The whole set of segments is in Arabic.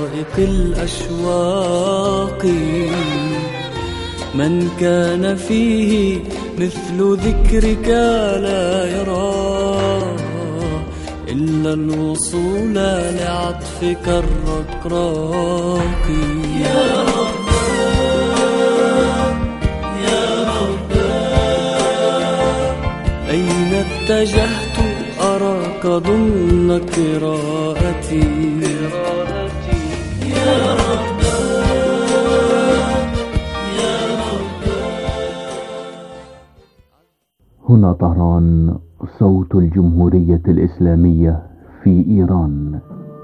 رائق الأشواق من كان فيه مثل ذكرك لا يرى إلا الوصول لعطفك الرقراق. يا رب يا رب أين اتجهت أراك ضمن قراءتي. يا رب يا رب. هنا طهران، صوت الجمهورية الإسلامية في إيران.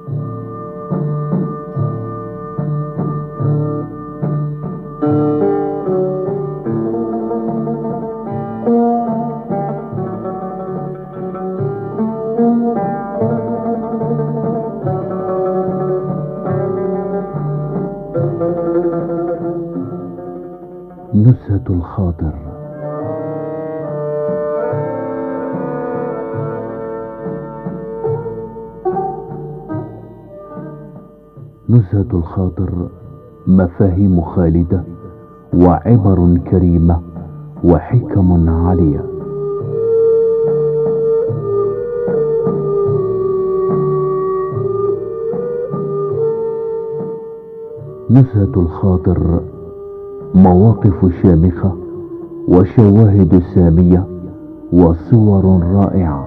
نزهة الخاطر. نزهة الخاطر مفاهيم خالدة وعبر كريمة وحكم عالية. نزهة الخاطر مواقف شامخة وشواهد سامية وصور رائعة.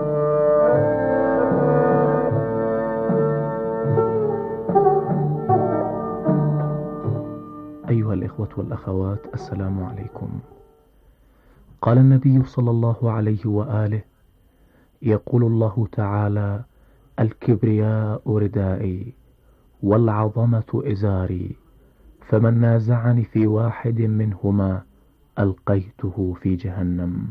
أيها الإخوة والأخوات، السلام عليكم. قال النبي صلى الله عليه وآله: يقول الله تعالى: الكبرياء ردائي والعظمة إزاري، فمن نازعني في واحد منهما ألقيته في جهنم.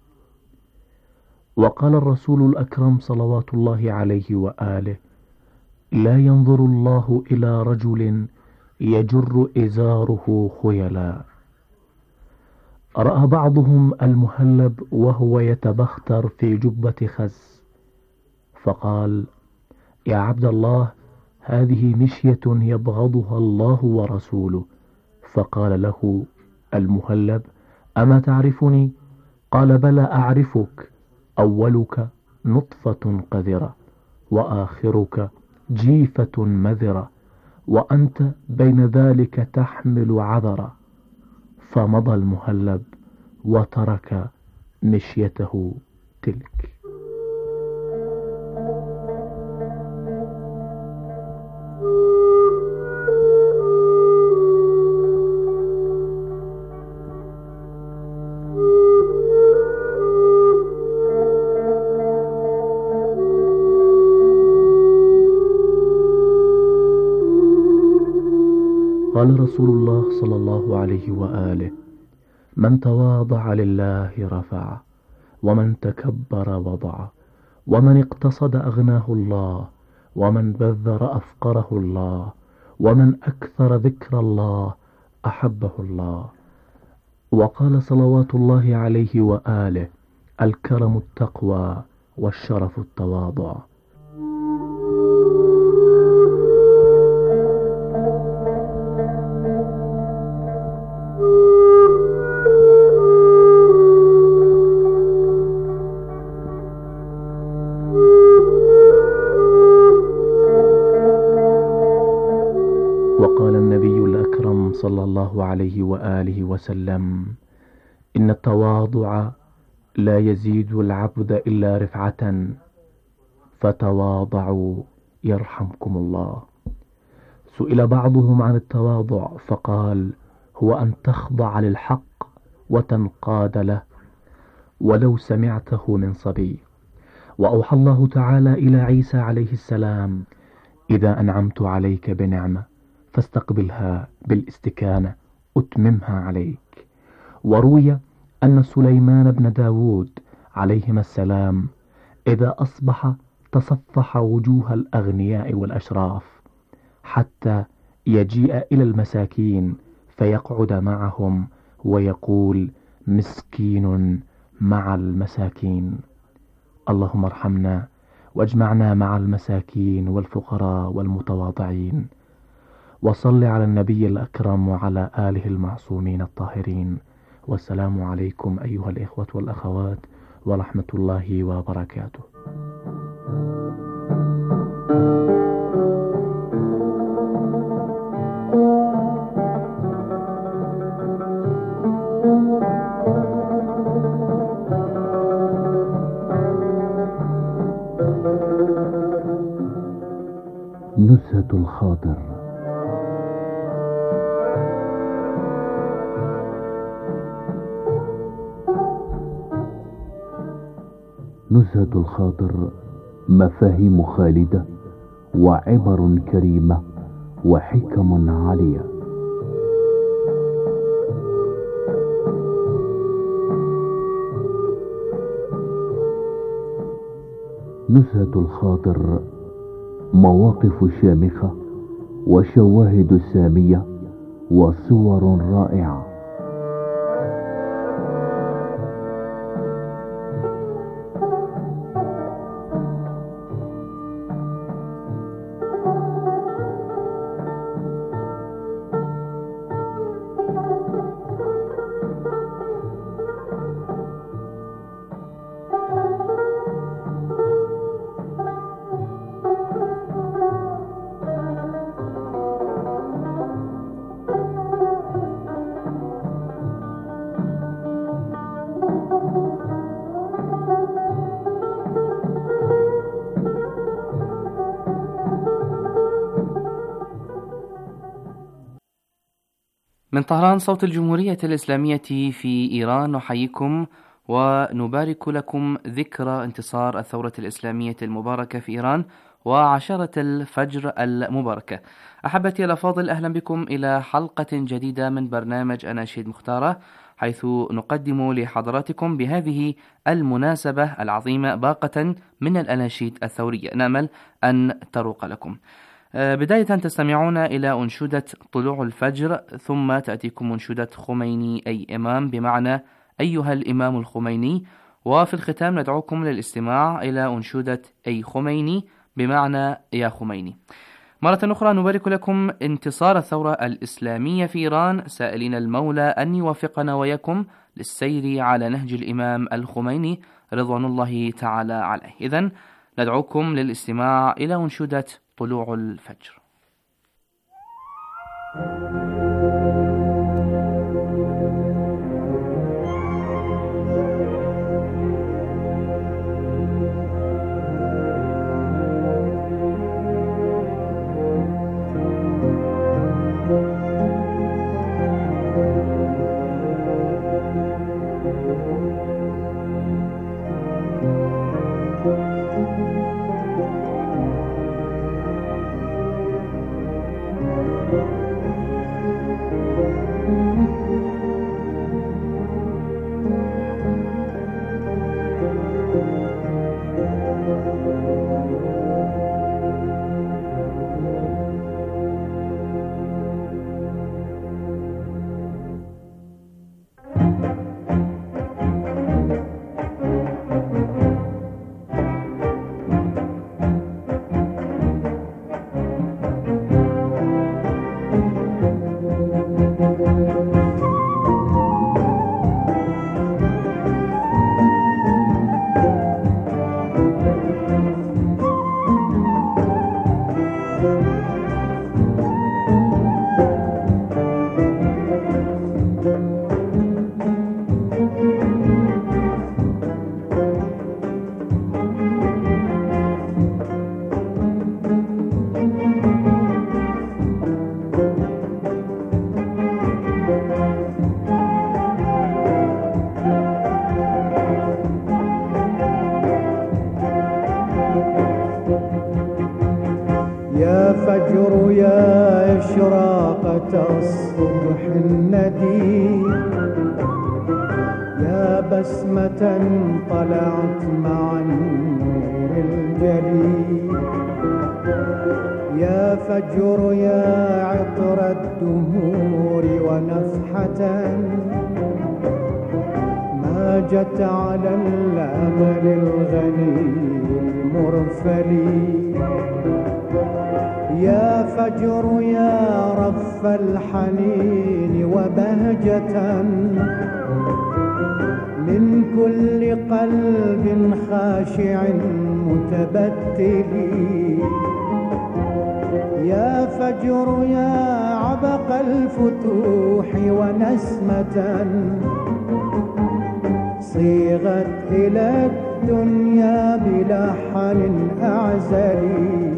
وقال الرسول الأكرم صلوات الله عليه وآله: لا ينظر الله إلى رجل يجر إزاره خيلا. رأى بعضهم المهلب وهو يتبختر في جبة خز، فقال: يا عبد الله، هذه مشية يبغضها الله ورسوله. فقال له المهلب: أما تعرفني؟ قال: بلى أعرفك، أولك نطفة قذرة وآخرك جيفة مذرة، وأنت بين ذلك تحمل عذرة. فمضى المهلب وترك مشيته تلك. قال رسول الله صلى الله عليه وآله: من تواضع لله رفعه، ومن تكبر وضعه، ومن اقتصد أغناه الله، ومن بذر أفقره الله، ومن أكثر ذكر الله أحبه الله. وقال صلوات الله عليه وآله: الكرم التقوى، والشرف التواضع. وقال النبي الأكرم صلى الله عليه وآله وسلم: إن التواضع لا يزيد العبد إلا رفعة، فتواضعوا يرحمكم الله. سئل بعضهم عن التواضع فقال: هو أن تخضع للحق وتنقاد له ولو سمعته من صبي. وأوحى الله تعالى إلى عيسى عليه السلام: إذا أنعمت عليك بنعمة فاستقبلها بالاستكانة أتممها عليك. وروي أن سليمان بن داود عليهما السلام إذا أصبح تصفح وجوه الأغنياء والأشراف حتى يجيء إلى المساكين فيقعد معهم ويقول: مسكين مع المساكين. اللهم ارحمنا واجمعنا مع المساكين والفقراء والمتواضعين وصل على النبي الأكرم وعلى آله المعصومين الطاهرين. والسلام عليكم أيها الإخوة والأخوات ورحمة الله وبركاته. نزهة الخاطر. نزهة الخاطر مفاهيم خالدة وعبر كريمة وحكم عالية. نزهة الخاطر مواقف شامخة وشواهد سامية وصور رائعة. من طهران صوت الجمهورية الإسلامية في إيران نحييكم ونبارك لكم ذكرى انتصار الثورة الإسلامية المباركة في إيران وعشرة الفجر المباركة. أحبتي الأفاضل، أهلا بكم إلى حلقة جديدة من برنامج أناشيد مختارة، حيث نقدم لحضراتكم بهذه المناسبة العظيمة باقة من الأناشيد الثورية نأمل أن تروق لكم. بداية تستمعون إلى أنشودة طلوع الفجر، ثم تأتيكم أنشودة خميني أي إمام، بمعنى أيها الإمام الخميني، وفي الختام ندعوكم للاستماع إلى أنشودة أي خميني بمعنى يا خميني. مرة أخرى نبارك لكم انتصار الثورة الإسلامية في إيران، سائلين المولى أن يوفقنا وياكم للسير على نهج الإمام الخميني رضوان الله تعالى عليه. إذن ندعوكم للاستماع إلى أنشودة طلوع الفجر. يا فجر يا إشراقة الصبح الندي، يا بسمة طلعت مع النور الجلي، يا فجر يا عطر الدهور ونفحة ما جت على الأمل الغني المرفلي، يا فجر يا رف الحنين وبهجة من كل قلب خاشع متبتل. يا فجر يا عبق الفتوح ونسمة صيغت إلى الدنيا بلحن أعزلي.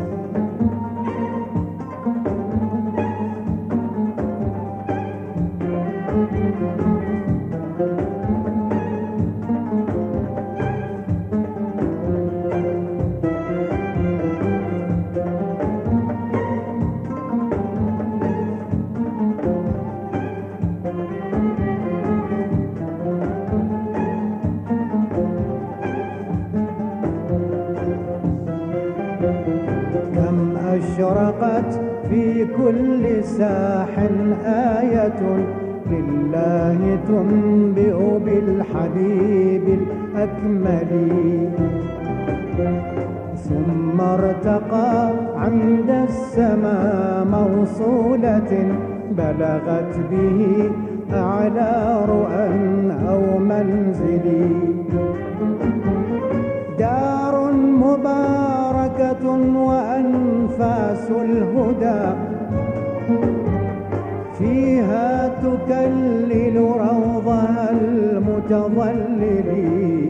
كم أشرقت في كل ساح آية لله تنبئ بالحبيب الأكمل. ثم ارتقى عند السماء موصولة بلغت به أعلى رؤى أو منزل. دار مباركة وأنفاس الهدى فيها تكلل روضها المتظلل.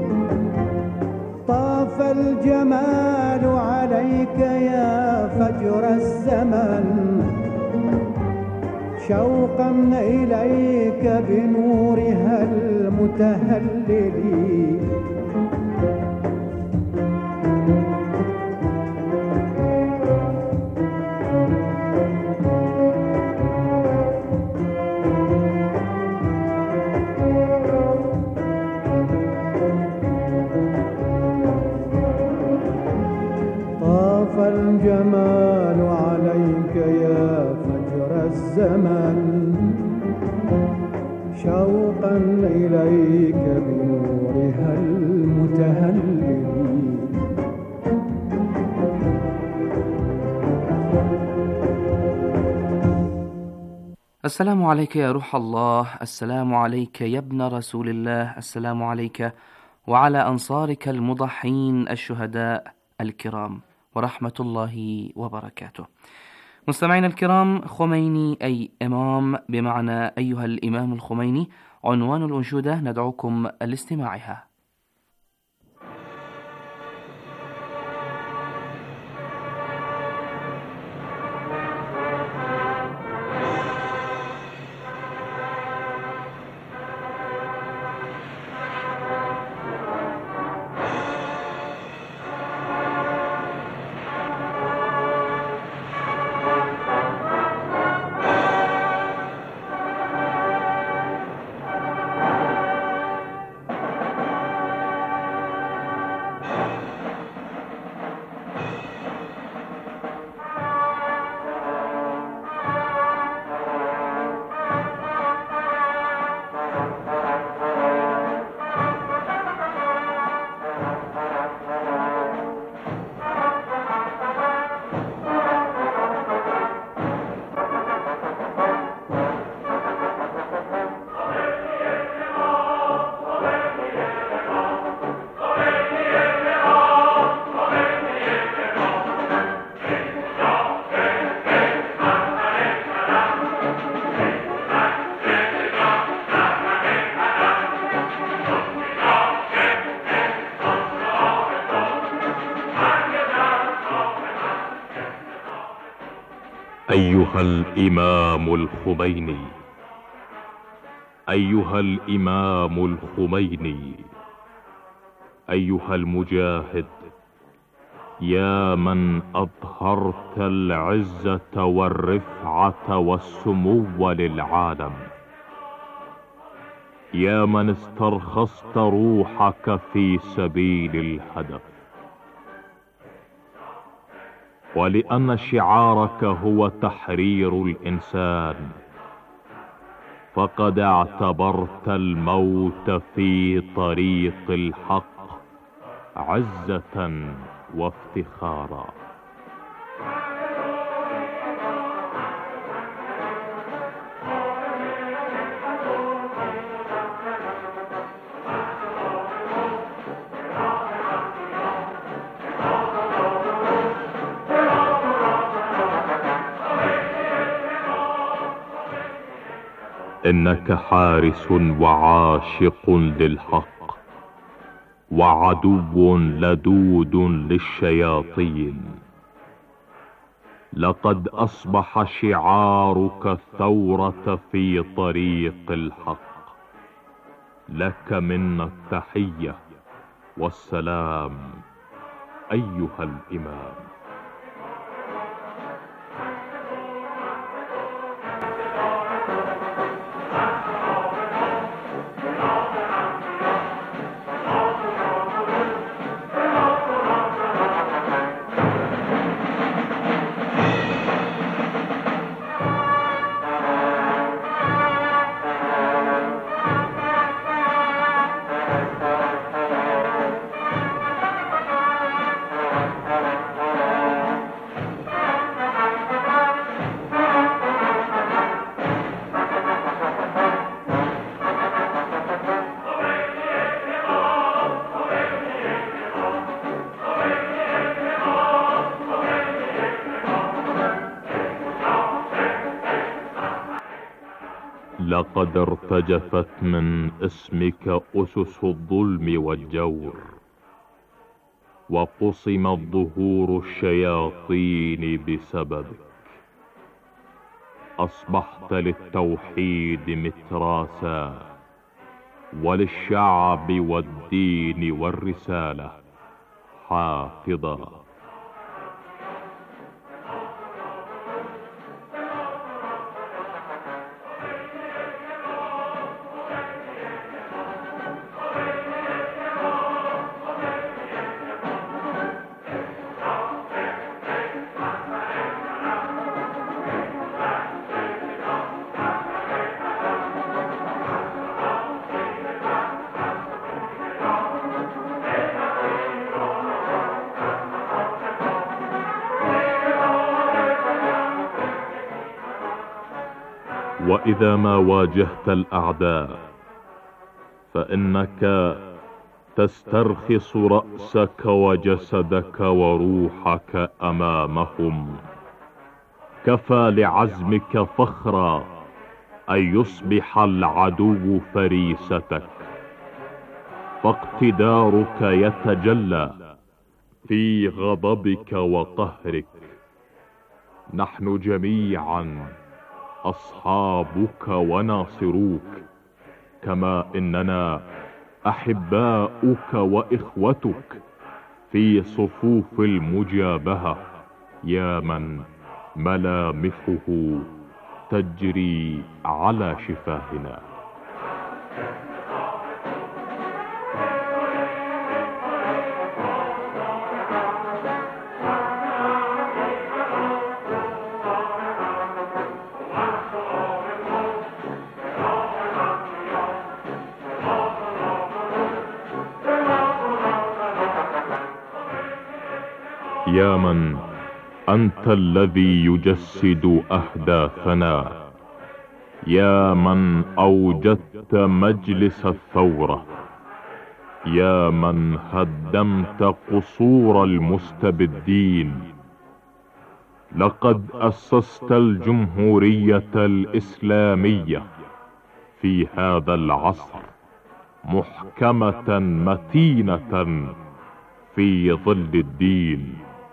طاف الجمال عليك يا فجر الزمن شوقا إليك بنورها المتهلل. طاف الجمال عليك يا فجر الزمن شوقا إليك بنورها المتهلل. السلام عليك يا روح الله، السلام عليك يا ابن رسول الله، السلام عليك وعلى أنصارك المضحين الشهداء الكرام ورحمة الله وبركاته. مستمعينا الكرام، خميني أي إمام بمعنى أيها الإمام الخميني عنوان الأنشودة، ندعوكم لاستماعها. أيها الإمام الخميني، أيها الإمام الخميني، أيها المجاهد، يا من أظهرت العزة والرفعة والسمو للعالم، يا من استرخصت روحك في سبيل الهدف، ولأن شعارك هو تحرير الإنسان فقد اعتبرت الموت في طريق الحق عزة وافتخارا. إنك حارس وعاشق للحق، وعدو لدود للشياطين. لقد أصبح شعارك الثورة في طريق الحق. لك منا التحية والسلام أيها الإمام. لقد ارتجفت من اسمك أسس الظلم والجور، وقصمت ظهور الشياطين بسببك. أصبحت للتوحيد متراسا، وللشعب والدين والرسالة حافظا. وإذا ما واجهت الأعداء فإنك تسترخص رأسك وجسدك وروحك أمامهم. كفى لعزمك فخرا أن يصبح العدو فريستك، فاقتدارك يتجلى في غضبك وقهرك. نحن جميعا أصحابك وناصروك، كما إننا أحباؤك وإخوتك في صفوف المجابهة، يا من ملامحه تجري على شفاهنا. يا من أنت الذي يجسد أهدافنا، يا من أوجدت مجلس الثورة، يا من هدمت قصور المستبدين. لقد أسست الجمهورية الإسلامية في هذا العصر محكمة متينة في ظل الدين.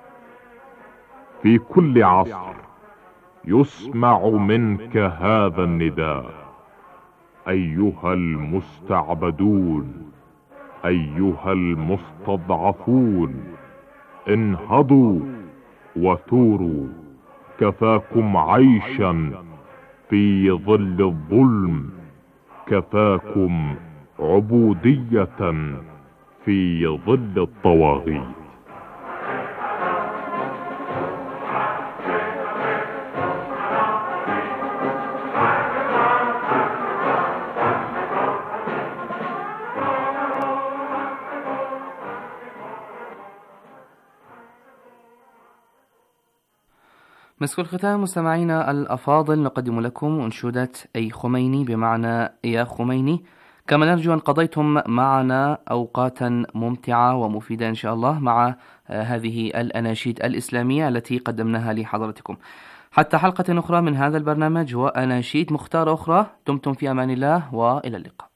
في كل عصر يسمع منك هذا النداء: أيها المستعبدون، أيها المستضعفون، انهضوا وثوروا. كفاكم عيشا في ظل الظلم، كفاكم عبودية في ظل الطواغيت. مسك الختام مستمعينا الأفاضل، نقدم لكم أنشودة أي خميني بمعنى يا خميني، كما نرجو أن قضيتم معنا أوقاتا ممتعة ومفيدة إن شاء الله مع هذه الأناشيد الإسلامية التي قدمناها لحضرتكم. حتى حلقة أخرى من هذا البرنامج وأناشيد مختارة أخرى، دمتم في أمان الله وإلى اللقاء.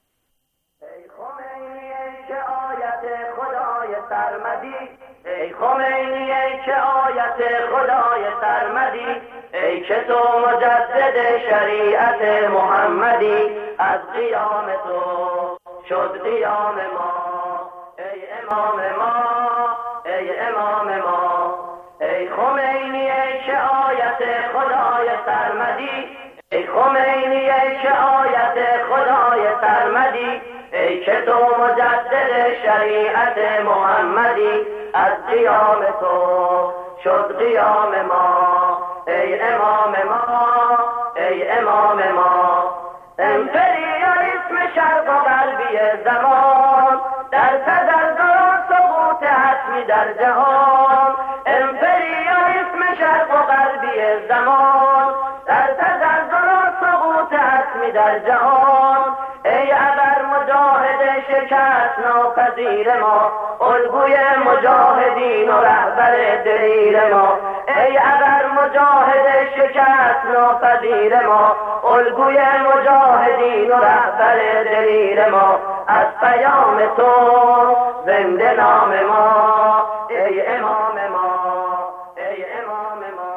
ای خمینی ای که آیت خدای سرمدی، ای که تو مجدد شریعت محمدی، از قیام تو شد قیام ما، ای امام ما، ای امام ما. ای خمینی ای که آیت خدای سرمدی، ای خمینی ای که آیت خدای سرمدی، ای که تو مجدد شریعت محمدی، از قیام تو شد قیام ما، ای امام ما، ای امام ما. امپریالیسم شرق و غربی زمان در تزلزل و سقوط حتمی در جهان، امپریالیسم شرق و غربی زمان در تزلزل و سقوط حتمی در جهان. ای ابر مجاهد شکست ناپذیر ما، الگوی مجاهدین و رهبر دلیر ما. ای ابر مجاهد شکست ناپذیر ما، الگوی مجاهدین و رهبر دلیر ما. از پیام تو زنده نام ما، ای امام ما، ای امام ما.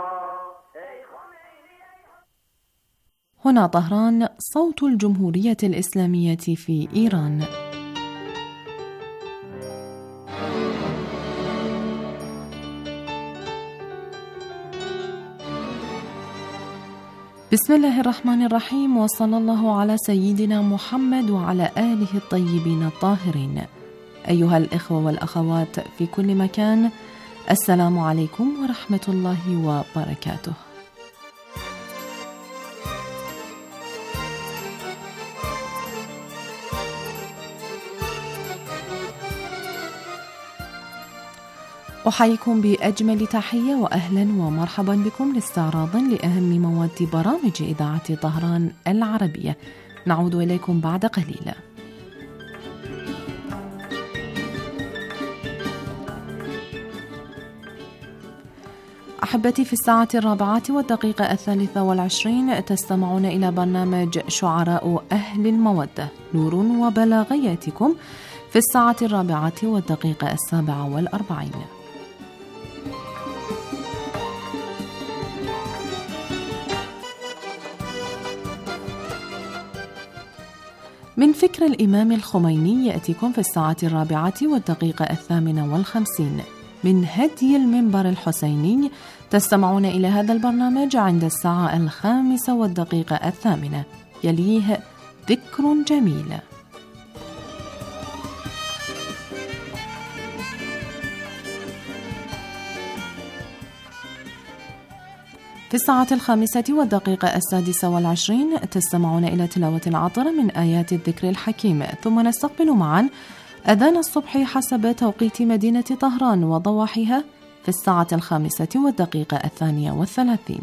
هنا طهران، صوت الجمهورية الإسلامية في إيران. بسم الله الرحمن الرحيم، وصلى الله على سيدنا محمد وعلى آله الطيبين الطاهرين. أيها الإخوة والأخوات في كل مكان، السلام عليكم ورحمة الله وبركاته. أحييكم بأجمل تحية وأهلا ومرحبا بكم لاستعراض لأهم مواد برامج إذاعة طهران العربية. نعود إليكم بعد قليل. أحبتي، في الساعة 4:03 تستمعون إلى برنامج شعراء أهل المودة، نور وبلاغياتكم في الساعة 4:47. من فكر الإمام الخميني يأتيكم في الساعة 4:58. من هدي المنبر الحسيني تستمعون إلى هذا البرنامج عند الساعة 5:08. يليه ذكر جميل. في الساعة 5:26 تستمعون إلى تلاوة عطرة من آيات الذكر الحكيم، ثم نستقبل معا أذان الصبح حسب توقيت مدينة طهران وضواحيها في الساعة 5:32.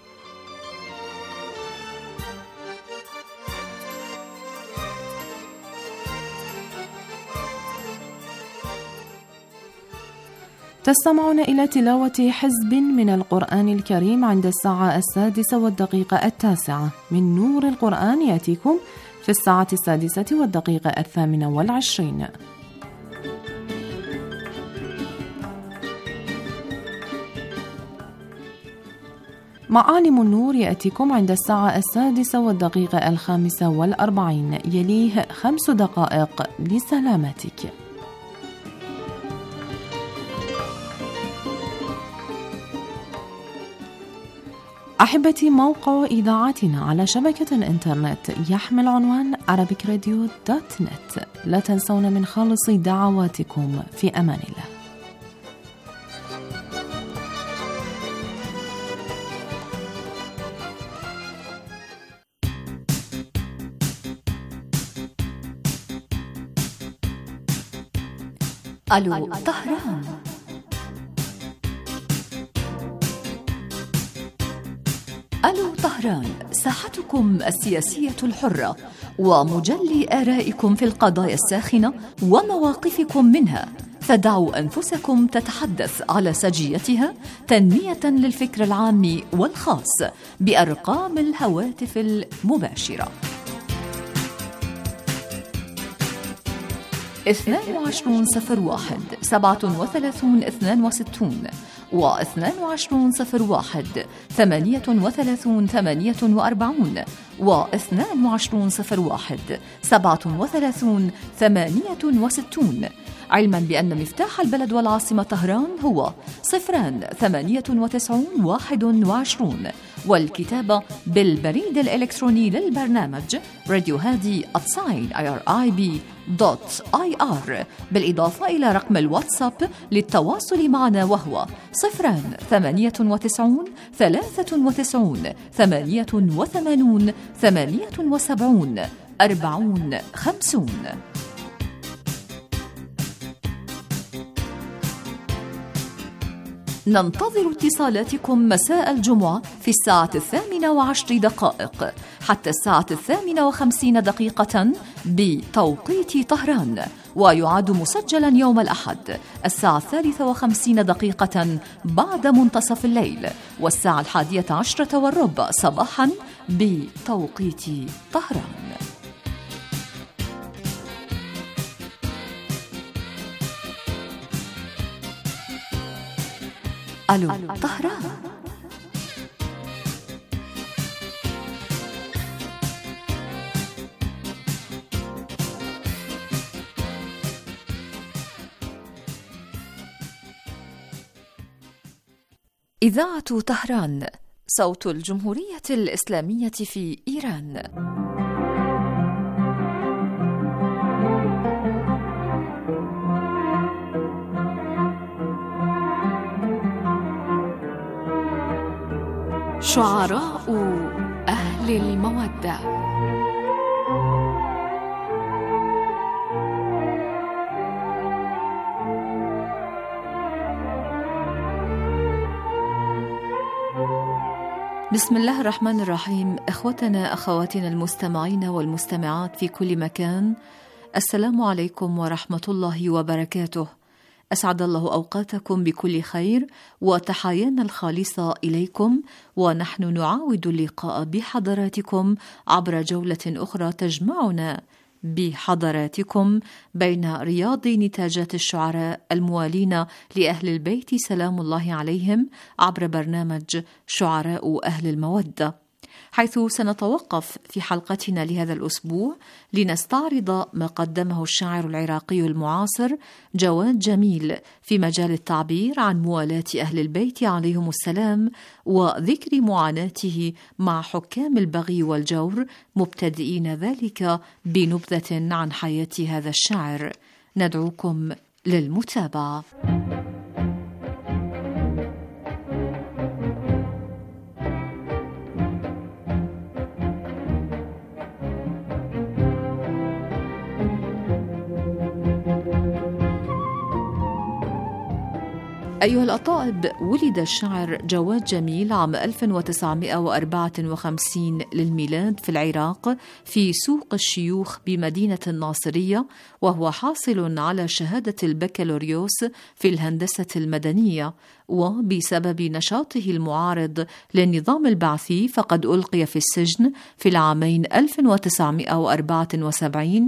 تستمعون إلى تلاوة حزب من القرآن الكريم عند الساعة 6:09. من نور القرآن يأتيكم في الساعة 6:28. معالم النور يأتيكم عند الساعة 6:45. يليه 5 دقائق لسلامتك. أحبتي، موقع إذاعتنا على شبكة الإنترنت يحمل عنوان arabicradio.net. لا تنسون من خالص دعواتكم. في أمان الله. ألو طهران. ألو طهران، ساحتكم السياسية الحرة ومجلي آرائكم في القضايا الساخنة ومواقفكم منها، فدعوا أنفسكم تتحدث على سجيتها تنمية للفكر العام والخاص بأرقام الهواتف المباشرة 2201 37 62 و2201 38 48 و2201 37 68، علما بأن مفتاح البلد والعاصمة طهران هو 098 21، والكتابة بالبريد الإلكتروني للبرنامج radiohadi@irib.ir، بالإضافة إلى رقم الواتساب للتواصل معنا وهو 098 93 88 78 40 50. ننتظر اتصالاتكم مساء الجمعة في 18:10 حتى 18:50 بتوقيت طهران، ويعاد مسجلا يوم الأحد 53:50 بعد منتصف الليل، والساعة 11:10 صباحا بتوقيت طهران. ألو طهران. إذاعة طهران، صوت الجمهورية الإسلامية في إيران. شعراء أهل المودة. بسم الله الرحمن الرحيم. إخوتنا أخواتنا المستمعين والمستمعات في كل مكان، السلام عليكم ورحمة الله وبركاته. أسعد الله أوقاتكم بكل خير، وتحايانا الخالصة إليكم، ونحن نعاود اللقاء بحضراتكم عبر جولة أخرى تجمعنا بحضراتكم بين رياض نتاجات الشعراء الموالين لأهل البيت سلام الله عليهم عبر برنامج شعراء أهل المودة، حيث سنتوقف في حلقتنا لهذا الأسبوع لنستعرض ما قدمه الشاعر العراقي المعاصر جواد جميل في مجال التعبير عن موالاة أهل البيت عليهم السلام، وذكر معاناته مع حكام البغي والجور، مبتدئين ذلك بنبذة عن حياة هذا الشاعر. ندعوكم للمتابعة. أيها الأطائب، ولد الشاعر جواد جميل عام 1954 للميلاد في العراق في سوق الشيوخ بمدينة الناصرية، وهو حاصل على شهادة البكالوريوس في الهندسة المدنية، وبسبب نشاطه المعارض للنظام البعثي فقد ألقي في السجن في العامين 1974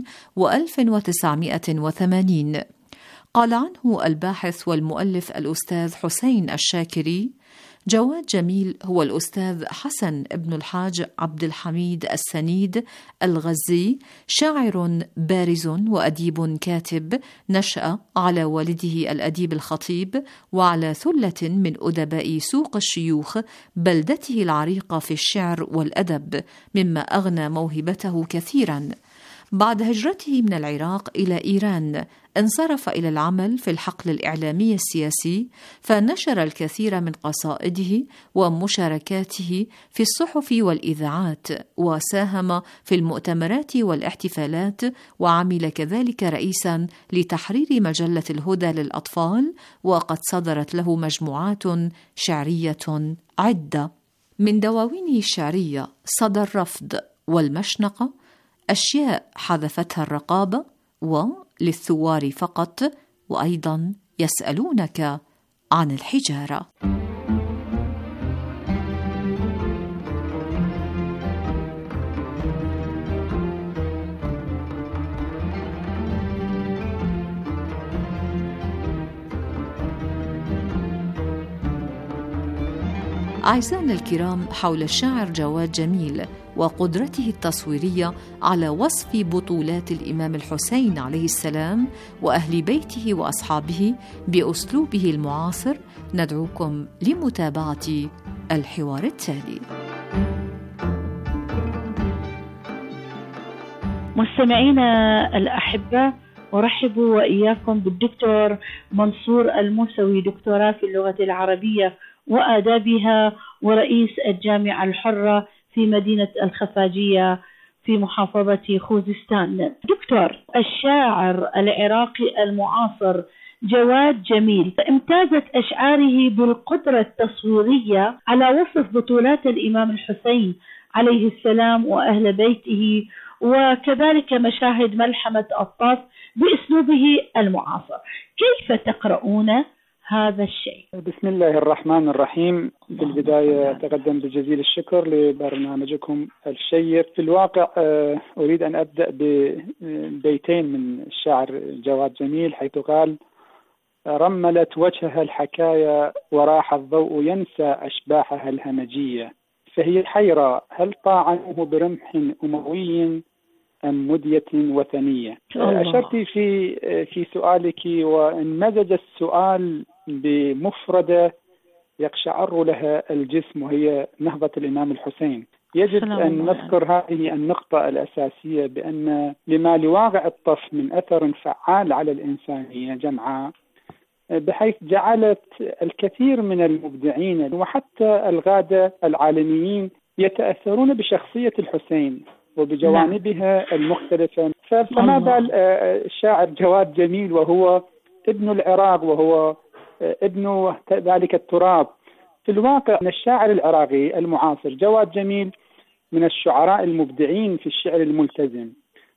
و1980. قال عنه الباحث والمؤلف الأستاذ حسين الشاكري: جواد جميل هو الأستاذ حسن ابن الحاج عبد الحميد السنيد الغزي، شاعر بارز وأديب كاتب، نشأ على والده الأديب الخطيب وعلى ثلة من أدباء سوق الشيوخ بلدته العريقة في الشعر والأدب، مما أغنى موهبته كثيرا. بعد هجرته من العراق إلى إيران انصرف إلى العمل في الحقل الإعلامي السياسي، فنشر الكثير من قصائده ومشاركاته في الصحف والإذاعات، وساهم في المؤتمرات والاحتفالات، وعمل كذلك رئيسا لتحرير مجلة الهدى للأطفال، وقد صدرت له مجموعات شعرية عدة. من دواوينه الشعرية صدى الرفض والمشنقة، أشياء حذفتها الرقابة، وللثوار فقط، وأيضا يسألونك عن الحجارة. أعزائنا الكرام، حول الشاعر جواد جميل وقدرته التصويرية على وصف بطولات الإمام الحسين عليه السلام وأهل بيته وأصحابه بأسلوبه المعاصر، ندعوكم لمتابعة الحوار التالي. مستمعينا الأحبة، أرحب وإياكم بالدكتور منصور الموسوي، دكتوراه في اللغة العربية وآدابها ورئيس الجامعة الحرة في مدينة الخفاجية في محافظة خوزستان. دكتور، الشاعر العراقي المعاصر جواد جميل امتازت أشعاره بالقدرة التصويرية على وصف بطولات الإمام الحسين عليه السلام وأهل بيته، وكذلك مشاهد ملحمة الطاف بأسلوبه المعاصر. كيف تقرؤون هذا الشيء؟ بسم الله الرحمن الرحيم. بالبداية أتقدم بجزيل الشكر لبرنامجكم الشيق. في الواقع أريد أن أبدأ ببيتين من الشاعر جواد جميل، حيث قال: رملت وجهها الحكايا وراح الضوء ينسى أشباحها الهمجية، فهي حيرة هل طاعنوه برمح أموي أم مدية وثنية. أشرت في سؤالك، وإن مزج السؤال بمفردة يقشعر لها الجسم، وهي نهضة الإمام الحسين. يجب أن نذكر هذه النقطة الأساسية، بأن لما لواقع الطف من أثر فعال على الإنسانية جمعاء، بحيث جعلت الكثير من المبدعين وحتى الغادة العالميين يتأثرون بشخصية الحسين وبجوانبها المختلفة. فما بال الشاعر جواد جميل وهو ابن العراق وهو ابن ذلك التراب. في الواقع أن الشاعر العراقي المعاصر جواد جميل من الشعراء المبدعين في الشعر الملتزم،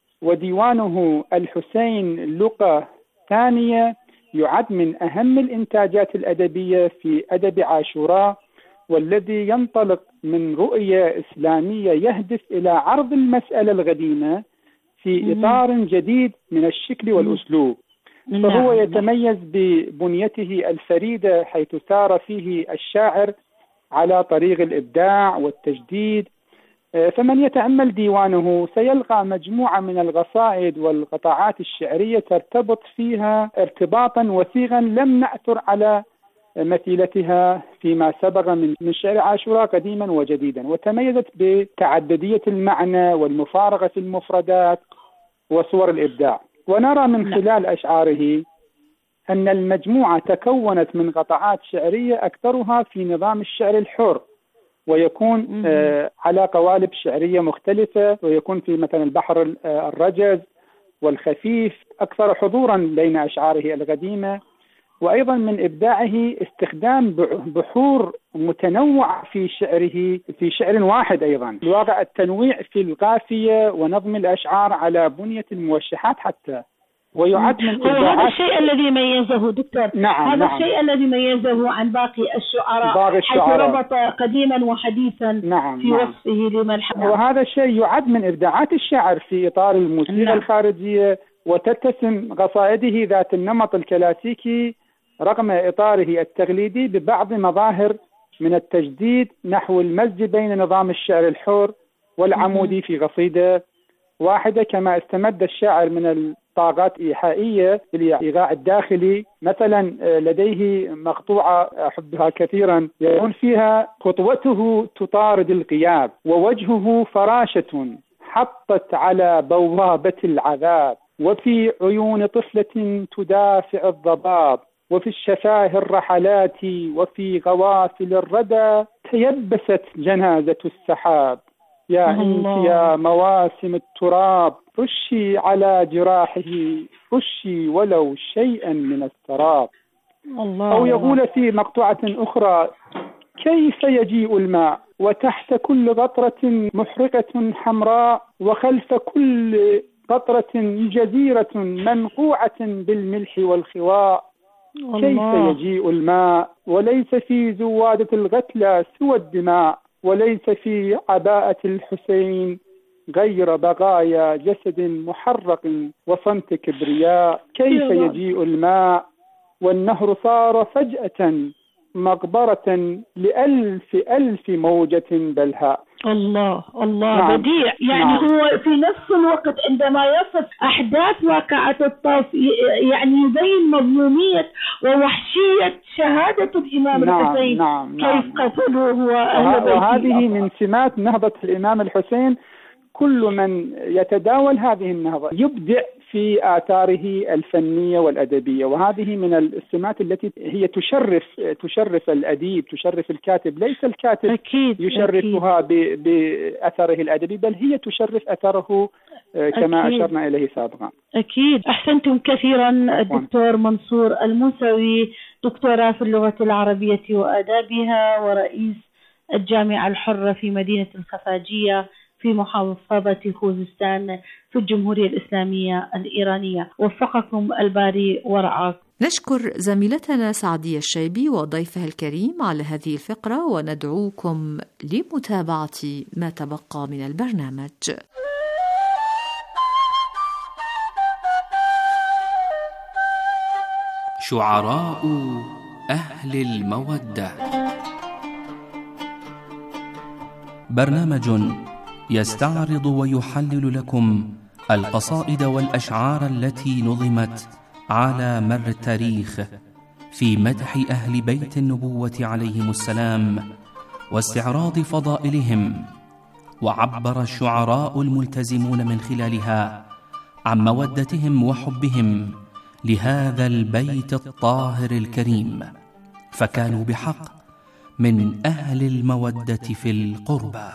وديوانه الحسين لقى ثانية يعد من أهم الإنتاجات الأدبية في أدب عاشوراء، والذي ينطلق من رؤية إسلامية يهدف إلى عرض المسألة القديمة في إطار جديد من الشكل والأسلوب. فهو يتميز ببنيته الفريدة، حيث سار فيه الشاعر على طريق الإبداع والتجديد. فمن يتأمل ديوانه سيلقى مجموعة من القصائد والقطاعات الشعرية ترتبط فيها ارتباطا وثيقا لم نعثر على مثيلتها فيما سبق من شعر عاشوراء قديما وجديدا، وتميزت بتعددية المعنى والمفارقة في المفردات وصور الإبداع. ونرى من خلال أشعاره أن المجموعة تكونت من قطاعات شعرية أكثرها في نظام الشعر الحر، ويكون على قوالب شعرية مختلفة، ويكون في مثلا البحر الرجز والخفيف أكثر حضورا بين أشعاره القديمة. وأيضا من إبداعه استخدام بحور متنوعة في شعره في شعر واحد. أيضا الواقع التنويع في القافية ونظم الأشعار على بنية الموشحات حتى، ويعد من هذا الشيء الذي ميزه دكتور. هذا الشيء الذي ميزه عن باقي الشعراء، حيث ربط قديما وحديثا في وصفه لملحمة. وهذا الشيء يعد من إبداعات الشعر في إطار الموسيقى الخارجية، وتتسم قصائده ذات النمط الكلاسيكي رغم إطاره التقليدي ببعض مظاهر من التجديد نحو المزج بين نظام الشعر الحر والعمودي في قصيدة واحدة. كما استمد الشاعر من الطاقات الإيحائية بالإيقاع الداخلي. مثلا لديه مقطوعة أحبها كثيرا يقول فيها: خطوته تطارد الغياب ووجهه فراشة حطت على بوابة العذاب، وفي عيون طفلة تدافع الضباب، وفي الشفاه الرحلات، وفي غوافل الردى تيبست جنازة السحاب. يا أنت يا مواسم التراب رشي على جراحه، رشي ولو شيئا من السراب. أو يقول في مقطوعة أخرى: كيف يجيء الماء وتحت كل قطرة محرقة حمراء، وخلف كل قطرة جزيرة منقوعة بالملح والخواء. كيف يجيء الماء وليس في زوادة القتلى سوى الدماء، وليس في عباءة الحسين غير بقايا جسد محرق وصمت كبرياء. كيف يجيء الماء والنهر صار فجأة مقبرة لألف ألف موجة بلهاء. الله نعم. بديع يعني نعم. هو في نفس الوقت عندما يصف أحداث واقعة الطاف يعني يبين مظلومية ووحشية شهادة الإمام الحسين. نعم. كيف قتلوه وهذه من سمات نهضة الإمام الحسين. كل من يتداول هذه النهضة يبدع في آثاره الفنية والأدبية، وهذه من السمات التي هي تشرف الأديب، تشرف الكاتب. ليس الكاتب أكيد يشرفها بأثره الأدبي، بل هي تشرف أثره كما أشرنا إليه سابقا. أكيد. أحسنتم كثيرا الدكتور منصور الموسوي، دكتوراه في اللغة العربية وآدابها ورئيس الجامعة الحرة في مدينة الخفاجية في محافظة خوزستان في الجمهورية الإسلامية الإيرانية. وفقكم الباري ورعاكم. نشكر زميلتنا سعدية الشيبي وضيفها الكريم على هذه الفقرة، وندعوكم لمتابعة ما تبقى من البرنامج. شعراء أهل المودة، برنامج يستعرض ويحلل لكم القصائد والأشعار التي نظمت على مر التاريخ في مدح أهل بيت النبوة عليهم السلام واستعراض فضائلهم. وعبر الشعراء الملتزمون من خلالها عن مودتهم وحبهم لهذا البيت الطاهر الكريم، فكانوا بحق من أهل المودة في القربى.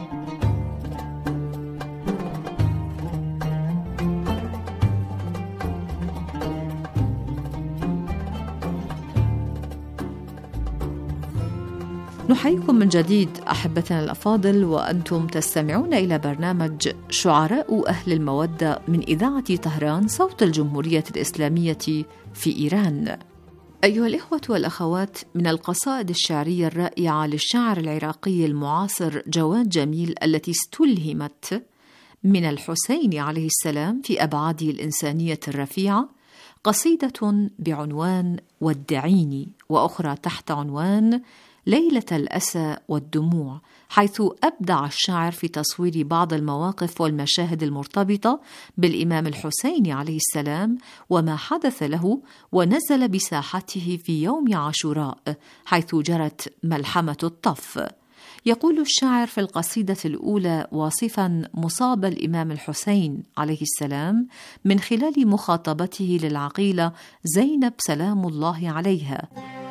نحييكم من جديد أحبتنا الأفاضل، وأنتم تستمعون إلى برنامج شعراء أهل المودة من إذاعة طهران صوت الجمهورية الإسلامية في إيران. أيها الإخوة والأخوات، من القصائد الشعرية الرائعة للشاعر العراقي المعاصر جواد جميل التي استلهمت من الحسين عليه السلام في أبعاده الإنسانية الرفيعة قصيدة بعنوان ودعيني، وأخرى تحت عنوان ليلة الأسى والدموع، حيث أبدع الشاعر في تصوير بعض المواقف والمشاهد المرتبطة بالإمام الحسين عليه السلام وما حدث له ونزل بساحته في يوم عاشوراء حيث جرت ملحمة الطف. يقول الشاعر في القصيدة الأولى واصفا مصاب الإمام الحسين عليه السلام من خلال مخاطبته للعقيلة زينب سلام الله عليها: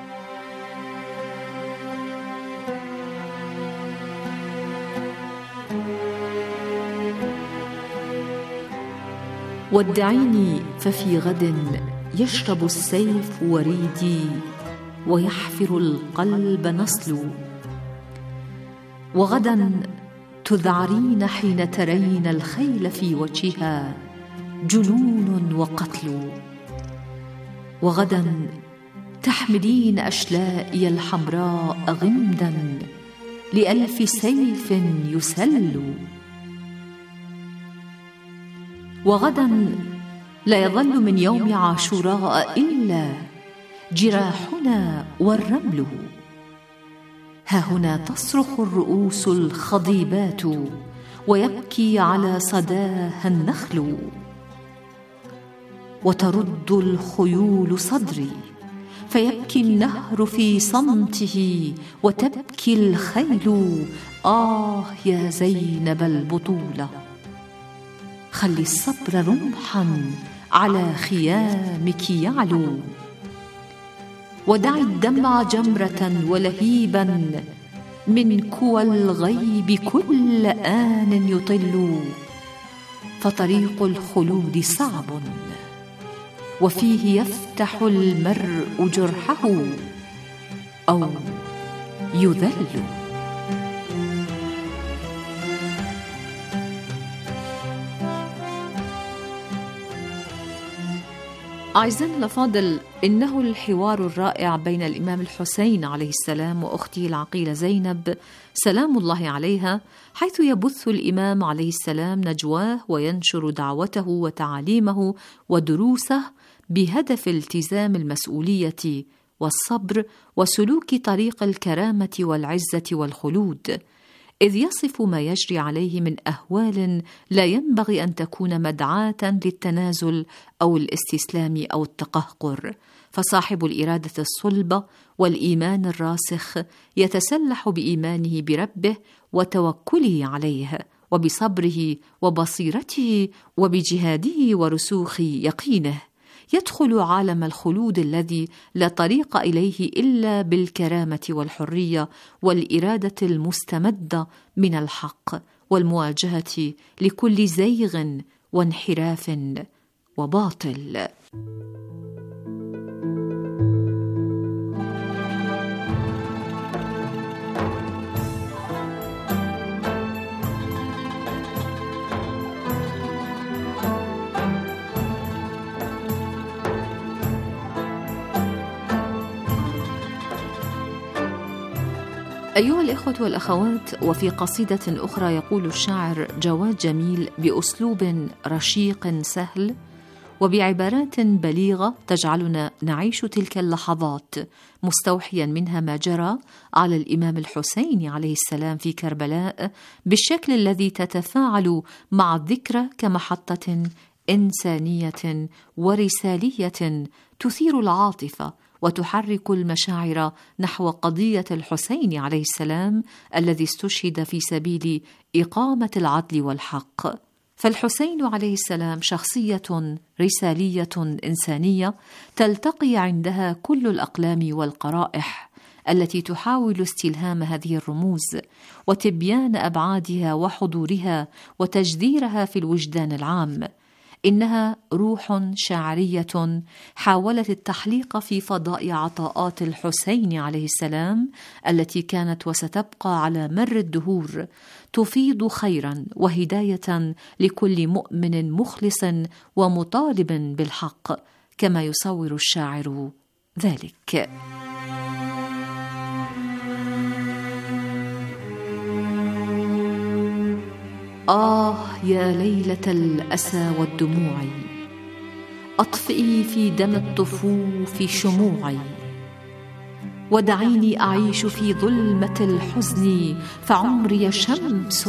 ودعيني ففي غد يشرب السيف وريدي ويحفر القلب نصل، وغدا تذعرين حين ترين الخيل في وجهها جنون وقتل، وغدا تحملين أشلائي الحمراء غمدا لألف سيف يسل، وغدا لا يظل من يوم عاشوراء إلا جراحنا والرمل، ها هنا تصرخ الرؤوس الخضيبات ويبكي على صداها النخل، وترد الخيول صدري فيبكي النهر في صمته وتبكي الخيل آه يا زينب البطولة، خلي الصبر رمحا على خيامك يعلو، ودعي الدمع جمرة ولهيبا من كوى الغيب كل آن يطل، فطريق الخلود صعب وفيه يفتح المرء جرحه أو يذل. أعزائنا الأفاضل، إنه الحوار الرائع بين الإمام الحسين عليه السلام وأخته العقيلة زينب سلام الله عليها، حيث يبث الإمام عليه السلام نجواه وينشر دعوته وتعاليمه ودروسه بهدف التزام المسؤولية والصبر وسلوك طريق الكرامة والعزة والخلود، إذ يصف ما يجري عليه من أهوال لا ينبغي أن تكون مدعاة للتنازل أو الاستسلام أو التقهقر. فصاحب الإرادة الصلبة والإيمان الراسخ يتسلح بإيمانه بربه وتوكله عليه، وبصبره وبصيرته وبجهاده ورسوخ يقينه، يدخل عالم الخلود الذي لا طريق إليه إلا بالكرامة والحرية والإرادة المستمدة من الحق والمواجهة لكل زيغ وانحراف وباطل. أيها الإخوة والأخوات، وفي قصيدة أخرى يقول الشاعر جواد جميل بأسلوب رشيق سهل وبعبارات بليغة تجعلنا نعيش تلك اللحظات، مستوحيا منها ما جرى على الإمام الحسين عليه السلام في كربلاء بالشكل الذي تتفاعل مع الذكرى كمحطة إنسانية ورسالية تثير العاطفة وتحرك المشاعر نحو قضية الحسين عليه السلام الذي استشهد في سبيل إقامة العدل والحق. فالحسين عليه السلام شخصية رسالية إنسانية تلتقي عندها كل الأقلام والقرائح التي تحاول استلهام هذه الرموز وتبيان أبعادها وحضورها وتجذيرها في الوجدان العام. إنها روح شاعرية حاولت التحليق في فضاء عطاءات الحسين عليه السلام التي كانت وستبقى على مر الدهور تفيض خيرا وهداية لكل مؤمن مخلص ومطالب بالحق، كما يصور الشاعر ذلك. يا ليلة الأسى والدموع، أطفئي في دم الطفوف شموعي، ودعيني أعيش في ظلمة الحزن، فعمري شمس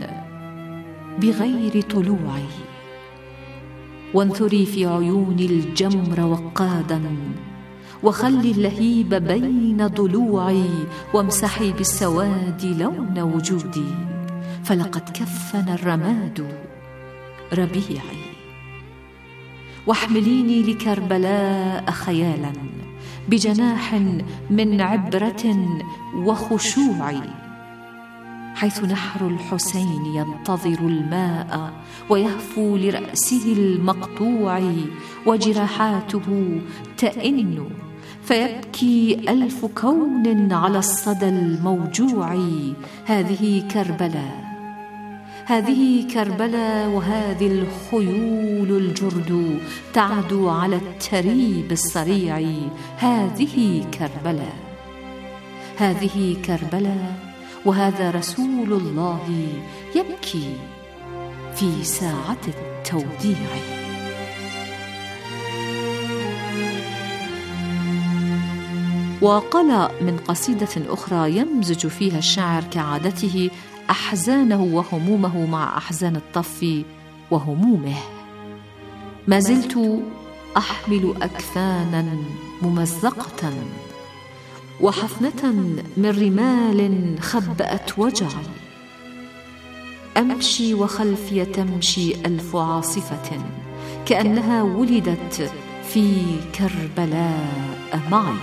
بغير طلوعي. وانثري في عيوني الجمر وقادا، وخلي اللهيب بين ضلوعي، وامسحي بالسواد لون وجودي، فلقد كفن الرماد ربيعي. واحمليني لكربلاء خيالا بجناح من عبرة وخشوع، حيث نحر الحسين ينتظر الماء ويهفو لرأسه المقطوع، وجراحاته تئن فيبكي ألف كون على الصدى الموجوع. هذه كربلاء، هذه كربلاء، وهذه الخيول الجرد تعدو على التريب الصريع. هذه كربلاء، هذه كربلاء، وهذا رسول الله يبكي في ساعة التوديع. وقال من قصيدة أخرى يمزج فيها الشاعر كعادته أحزانه وهمومه مع أحزان الطف وهمومه: ما زلت أحمل أكفانا ممزقة، وحفنة من رمال خبأت وجعي، أمشي وخلفي تمشي ألف عاصفة، كأنها ولدت في كربلاء معي.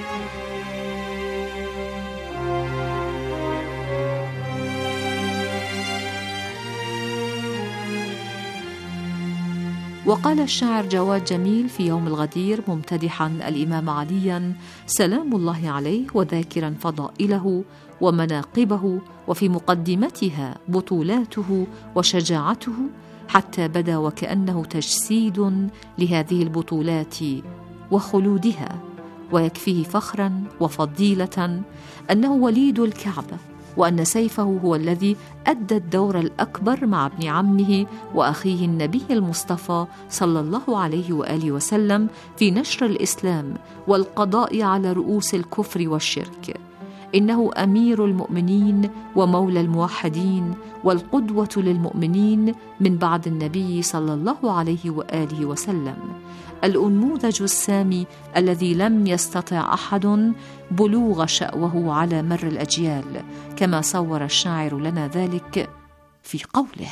وقال الشاعر جواد جميل في يوم الغدير ممتدحا الإمام عليا سلام الله عليه وذاكرا فضائله ومناقبه وفي مقدمتها بطولاته وشجاعته: حتى بدا وكأنه تجسيد لهذه البطولات وخلودها. ويكفيه فخرا وفضيلة أنه وليد الكعبة، وأن سيفه هو الذي أدى الدور الأكبر مع ابن عمه وأخيه النبي المصطفى صلى الله عليه وآله وسلم في نشر الإسلام والقضاء على رؤوس الكفر والشرك. إنه أمير المؤمنين ومولى الموحدين والقدوة للمؤمنين من بعد النبي صلى الله عليه وآله وسلم، الأنموذج السامي الذي لم يستطع أحد بلوغ شأوه على مر الأجيال، كما صور الشاعر لنا ذلك في قوله: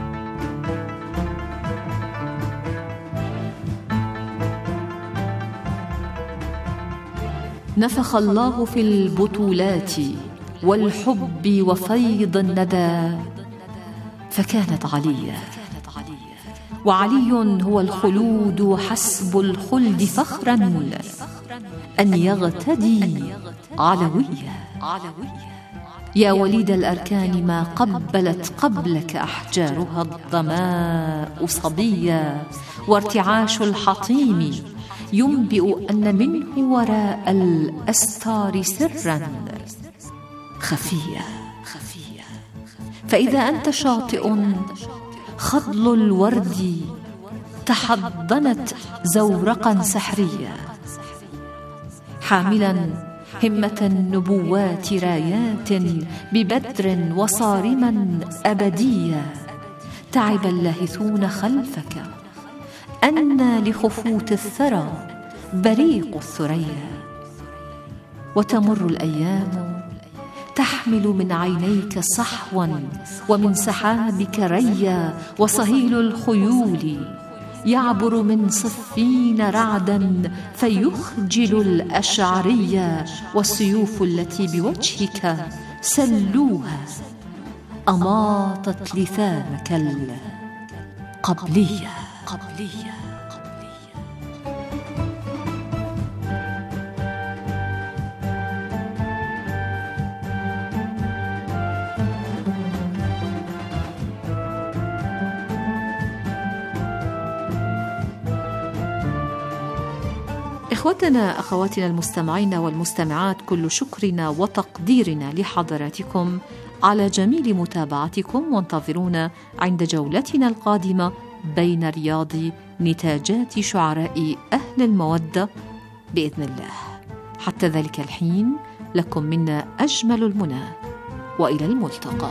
نفخ الله في البطولات والحب وفيض الندى، فكانت عليا، وعلي هو الخلود حسب الخلد فخرا أن يغتدي علويا. يا وليد الأركان ما قبلت قبلك أحجارها الظماء صبيا، وارتعاش الحطيم ينبئ أن منه وراء الأستار سرا خفيا. فإذا أنت شاطئ خضل الورد تحضنت زورقا سحريا، حاملا همة النبوات رايات ببدر وصارما أبديا، تعب اللاهثون خلفك أنى لخفوت الثرى بريق الثريا. وتمر الأيام تحمل من عينيك صحوا ومن سحابك ريا، وصهيل الخيول يعبر من صفين رعدا فيخجل الأشعرية، والسيوف التي بوجهك سلوها أماطت لثامك القبلية. إخوتنا أخواتنا المستمعين والمستمعات، كل شكرنا وتقديرنا لحضراتكم على جميل متابعتكم، وانتظرونا عند جولتنا القادمة بين رياض نتاجات شعراء أهل المودة بإذن الله. حتى ذلك الحين لكم منا أجمل المنى، وإلى الملتقى.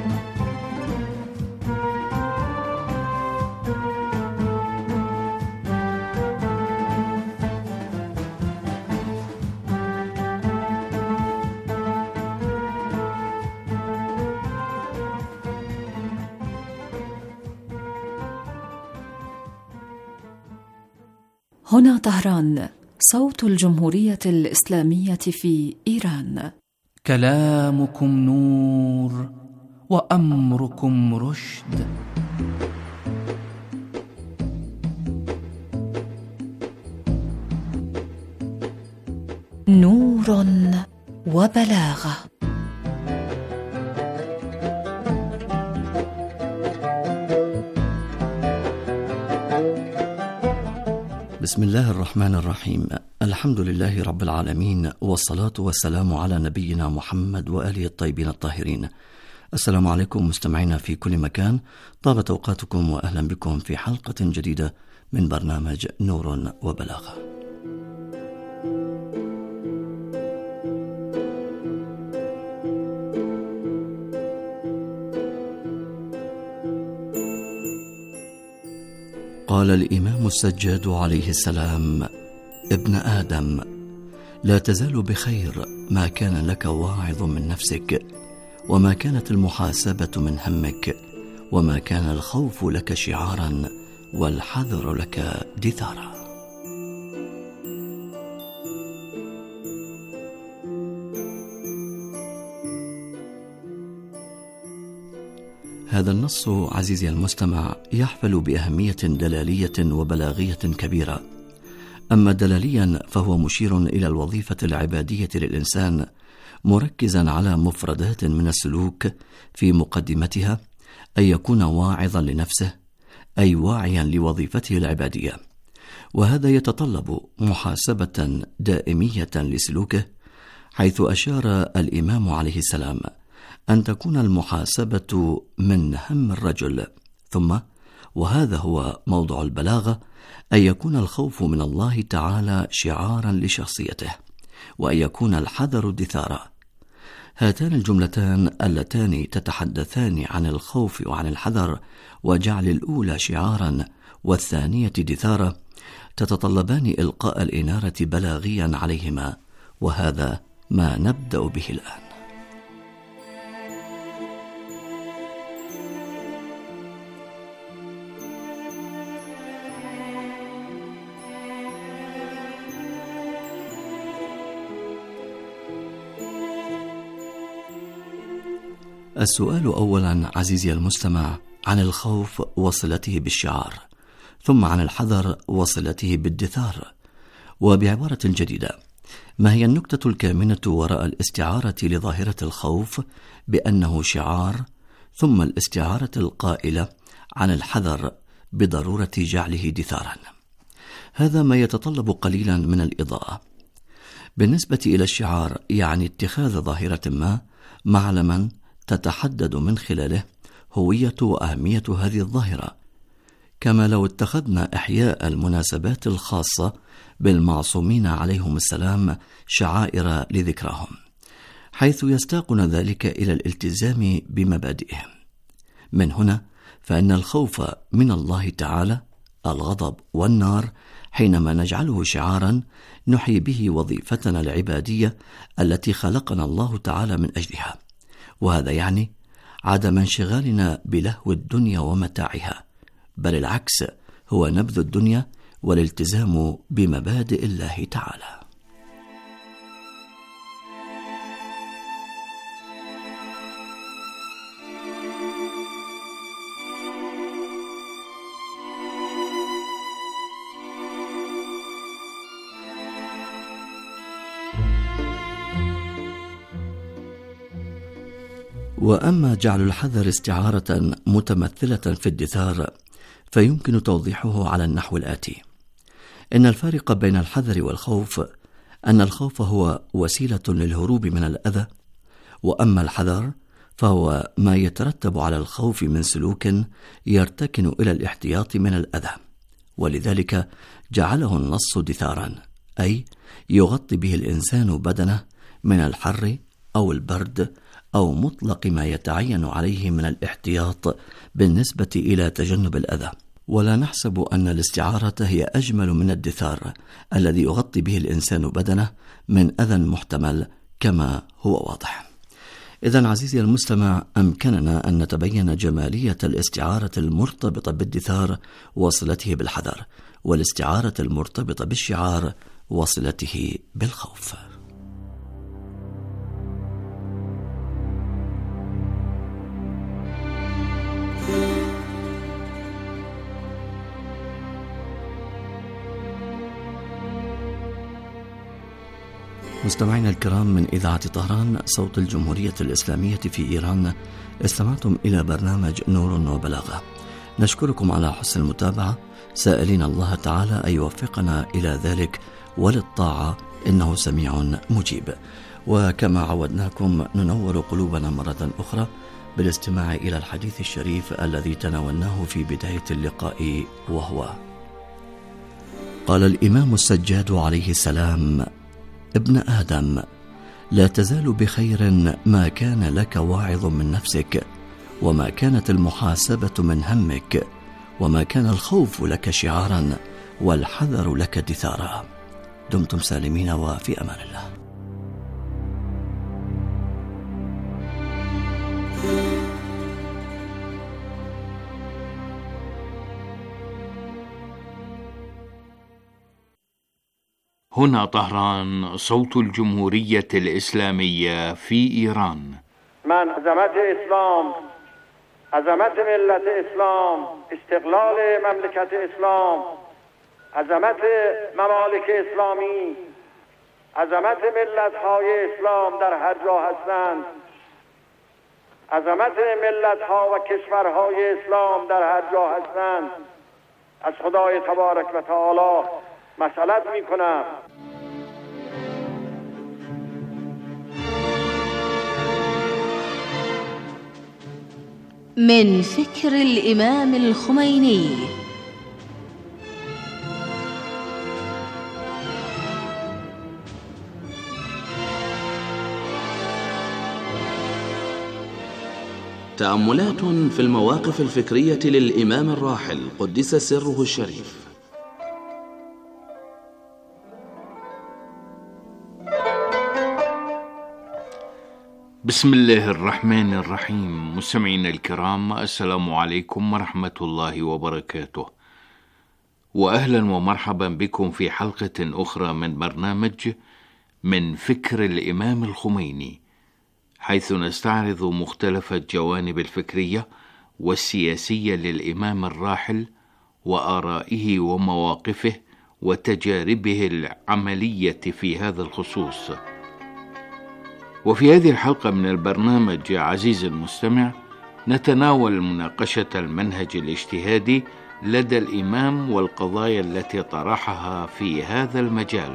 هنا طهران، صوت الجمهورية الإسلامية في إيران. كلامكم نور وأمركم رشد. نور وبلاغة. بسم الله الرحمن الرحيم. الحمد لله رب العالمين، والصلاة والسلام على نبينا محمد وآله الطيبين الطاهرين. السلام عليكم مستمعينا في كل مكان، طابت أوقاتكم وأهلا بكم في حلقة جديدة من برنامج نور وبلاغة. قال الإمام السجاد عليه السلام: ابن آدم، لا تزال بخير ما كان لك واعظ من نفسك، وما كانت المحاسبة من همك، وما كان الخوف لك شعارا والحذر لك دثارا. هذا النص عزيزي المستمع يحفل بأهمية دلالية وبلاغية كبيرة. أما دلاليا فهو مشير إلى الوظيفة العبادية للإنسان، مركزا على مفردات من السلوك في مقدمتها: أن يكون واعظا لنفسه، أي واعيا لوظيفته العبادية، وهذا يتطلب محاسبة دائمية لسلوكه، حيث أشار الإمام عليه السلام أن تكون المحاسبة من هم الرجل، ثم وهذا هو موضع البلاغة، أن يكون الخوف من الله تعالى شعارا لشخصيته، وأن يكون الحذر دثارا. هاتان الجملتان اللتان تتحدثان عن الخوف وعن الحذر، وجعل الأولى شعارا والثانية دثارا، تتطلبان إلقاء الإنارة بلاغيا عليهما، وهذا ما نبدأ به الآن. السؤال أولا عزيزي المستمع عن الخوف وصلته بالشعار، ثم عن الحذر وصلته بالدثار. وبعبارة جديدة، ما هي النكتة الكامنة وراء الاستعارة لظاهرة الخوف بأنه شعار، ثم الاستعارة القائلة عن الحذر بضرورة جعله دثارا؟ هذا ما يتطلب قليلا من الإضاءة. بالنسبة إلى الشعار، يعني اتخاذ ظاهرة ما معلما تتحدد من خلاله هوية وأهمية هذه الظاهرة، كما لو اتخذنا إحياء المناسبات الخاصة بالمعصومين عليهم السلام شعائر لذكراهم، حيث يستاقنا ذلك إلى الالتزام بمبادئهم. من هنا فإن الخوف من الله تعالى، الغضب والنار، حينما نجعله شعارا نحيي به وظيفتنا العبادية التي خلقنا الله تعالى من أجلها، وهذا يعني عدم انشغالنا بلهو الدنيا ومتاعها، بل العكس، هو نبذ الدنيا والالتزام بمبادئ الله تعالى. وأما جعل الحذر استعارة متمثلة في الدثار، فيمكن توضيحه على النحو الآتي: إن الفارق بين الحذر والخوف أن الخوف هو وسيلة للهروب من الأذى، وأما الحذر فهو ما يترتب على الخوف من سلوك يرتكن إلى الاحتياط من الأذى، ولذلك جعله النص دثارا، أي يغطي به الإنسان بدنه من الحر أو البرد أو مطلق ما يتعين عليه من الاحتياط بالنسبة إلى تجنب الأذى. ولا نحسب أن الاستعارة هي أجمل من الدثار الذي يغطي به الإنسان بدنه من أذى محتمل كما هو واضح. إذن عزيزي المستمع، أمكننا أن نتبين جمالية الاستعارة المرتبطة بالدثار وصلته بالحذر، والاستعارة المرتبطة بالشعار وصلته بالخوف. مستمعينا الكرام، من إذاعة طهران صوت الجمهورية الإسلامية في إيران، استمعتم إلى برنامج نور وبلاغة. نشكركم على حسن المتابعة، سائلين الله تعالى أن يوفقنا إلى ذلك وللطاعة، إنه سميع مجيب. وكما عودناكم ننور قلوبنا مرة أخرى بالاستماع إلى الحديث الشريف الذي تناولناه في بداية اللقاء، وهو: قال الإمام السجاد عليه السلام: ابن آدم، لا تزال بخير ما كان لك واعظ من نفسك، وما كانت المحاسبة من همك، وما كان الخوف لك شعارا، والحذر لك دثارا. دمتم سالمين وفي أمان الله. هنا طهران صوت الجمهورية الإسلامية في إيران. من عظمت اسلام، عظمت ملت اسلام، استقلال مملکت اسلام، عظمت ممالک اسلامی، عظمت ملت‌های اسلام در هر جا هستند، عظمت ملت‌ها و کشورهای اسلام در هر جا هستند از خدای تبارک و تعالی مسئلت می‌کنم. من فكر الإمام الخميني. تأملات في المواقف الفكرية للإمام الراحل قدس سره الشريف. بسم الله الرحمن الرحيم. مستمعينا الكرام، السلام عليكم ورحمة الله وبركاته، وأهلا ومرحبا بكم في حلقة أخرى من برنامج من فكر الإمام الخميني، حيث نستعرض مختلف الجوانب الفكرية والسياسية للإمام الراحل وآرائه ومواقفه وتجاربه العملية في هذا الخصوص. وفي هذه الحلقة من البرنامج عزيزي المستمع نتناول مناقشة المنهج الاجتهادي لدى الإمام والقضايا التي طرحها في هذا المجال.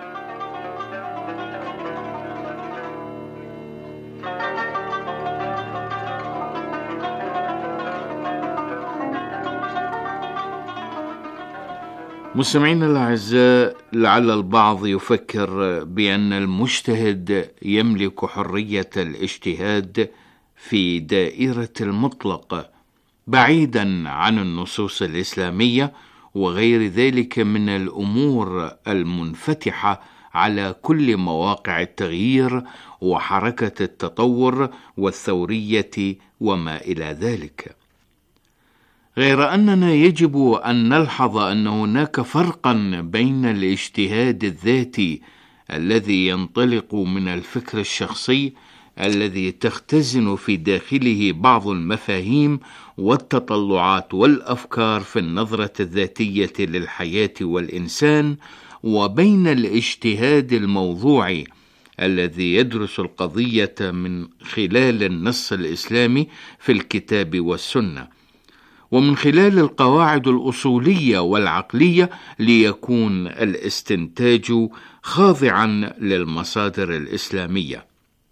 مستمعينا الأعزاء، لعل البعض يفكر بأن المجتهد يملك حرية الاجتهاد في دائرة المطلق بعيدا عن النصوص الإسلامية وغير ذلك من الأمور المنفتحة على كل مواقع التغيير وحركة التطور والثورية وما إلى ذلك. غير أننا يجب أن نلحظ أن هناك فرقا بين الاجتهاد الذاتي الذي ينطلق من الفكر الشخصي الذي تختزن في داخله بعض المفاهيم والتطلعات والأفكار في النظرة الذاتية للحياة والإنسان، وبين الاجتهاد الموضوعي الذي يدرس القضية من خلال النص الإسلامي في الكتاب والسنة ومن خلال القواعد الأصولية والعقلية ليكون الاستنتاج خاضعا للمصادر الإسلامية.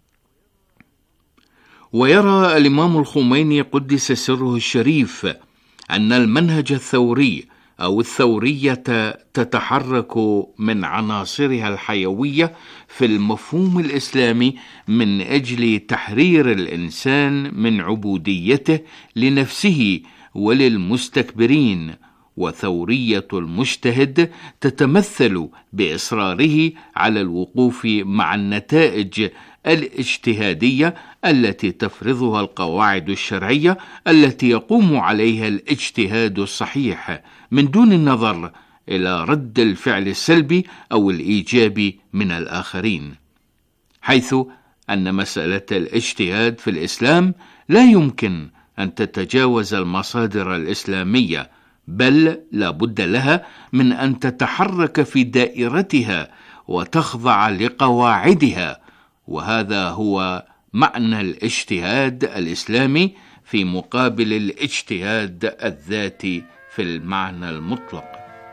ويرى الإمام الخميني قدس سره الشريف أن المنهج الثوري أو الثورية تتحرك من عناصرها الحيوية في المفهوم الإسلامي من أجل تحرير الإنسان من عبوديته لنفسه وللمستكبرين، وثورية المجتهد تتمثل بإصراره على الوقوف مع النتائج الاجتهادية التي تفرضها القواعد الشرعية التي يقوم عليها الاجتهاد الصحيح من دون النظر إلى رد الفعل السلبي أو الإيجابي من الآخرين، حيث أن مسألة الاجتهاد في الإسلام لا يمكن أن تتجاوز المصادر الإسلامية، بل لا بد لها من أن تتحرك في دائرتها وتخضع لقواعدها. وهذا هو معنى الاجتهاد الإسلامي في مقابل الاجتهاد الذاتي في المعنى المطلق.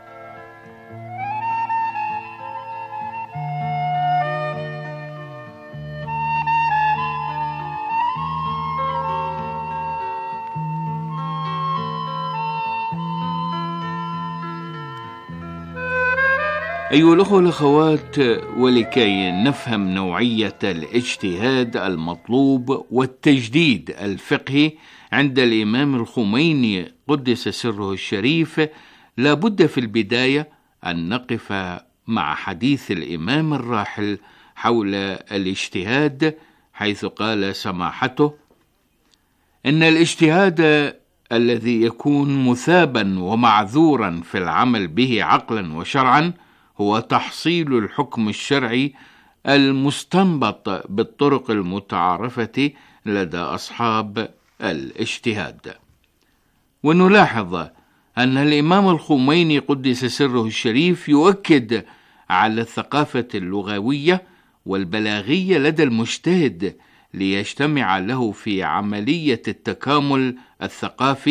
أيها الأخوة والأخوات، ولكي نفهم نوعية الاجتهاد المطلوب والتجديد الفقهي عند الإمام الخميني قدس سره الشريف، لا بد في البداية أن نقف مع حديث الإمام الراحل حول الاجتهاد، حيث قال سماحته: إن الاجتهاد الذي يكون مثابا ومعذورا في العمل به عقلا وشرعا هو تحصيل الحكم الشرعي المستنبط بالطرق المتعارفة لدى أصحاب الاجتهاد. ونلاحظ أن الإمام الخميني قدس سره الشريف يؤكد على الثقافة اللغوية والبلاغية لدى المجتهد ليجتمع له في عملية التكامل الثقافي